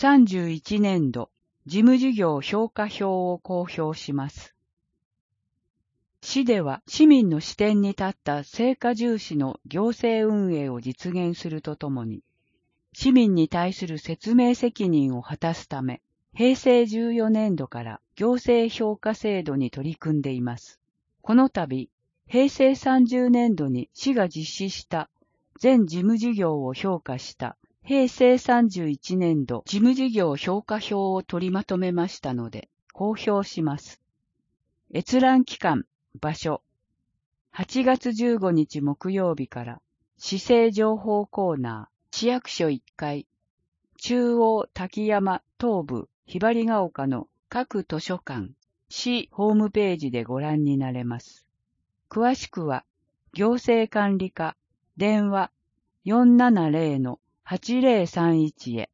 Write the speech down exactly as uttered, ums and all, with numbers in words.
さんじゅういちねんど事務事業評価表を公表します。市では市民の視点に立った成果重視の行政運営を実現するとともに、市民に対する説明責任を果たすため、へいせいじゅうよねんどから行政評価制度に取り組んでいます。この度、へいせいさんじゅうねんどに市が実施した全事務事業を評価したへいせいさんじゅういちねんど事務事業評価表を取りまとめましたので、公表します。閲覧期間、場所、はちがつじゅうごにち木曜日から市政情報コーナー、市役所いっかい、中央滝山東部ひばりが丘の各図書館、市ホームページでご覧になれます。詳しくは、行政管理課、電話 よんななぜろのはちぜろさんいち へ。